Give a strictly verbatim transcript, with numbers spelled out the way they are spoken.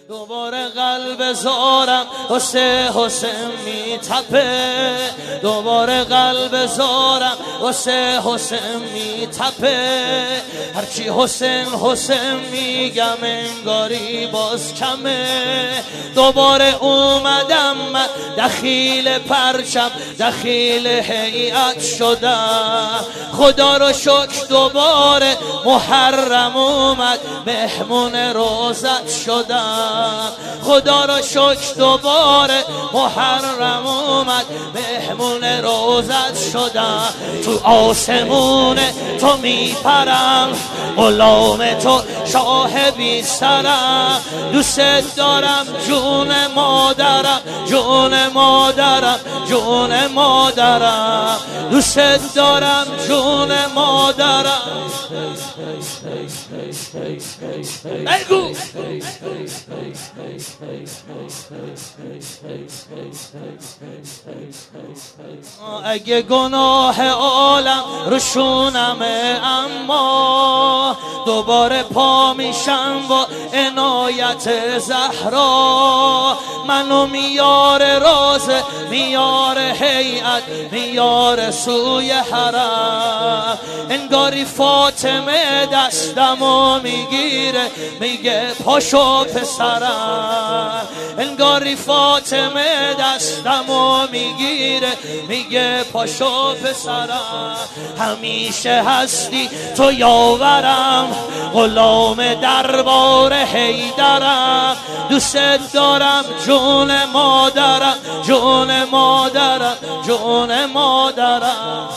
دوباره قلب زارم واسه حسین میتپه، دوباره قلب زارم واسه حسین میتپه. هرچی حسین حسین میگم انگاری باز کمه. دوباره اومدم من دخیل پرچم دخیل هیئت شدم. خدا رو شکر دوباره محرم اومد مهمون روزت شدم. خدا رو شکر دوباره محرم اومد مهمون روزت شدم. تو آسمون تو میپرم غلام تو شاه بیسترم. دوست دارم جون مادرم جون مادرم جون مادرم. دوست دارم جون مادرم. بگو اگه گناه عالم روشونمه اما دوباره پا میشم با عنایت زهرا. منو میاره راز میاره هیئت میاره سوی حرم. انگاری فاطمه دستمو میگیره میگه پاشو پسرم. انگاری فاطمه دستمو میگیره میگه پاشو پسرم. همیشه هستی تو یاورم غلام دربار حیدرم. دوست دارم جون مادرم جون مادرم جون مادرم.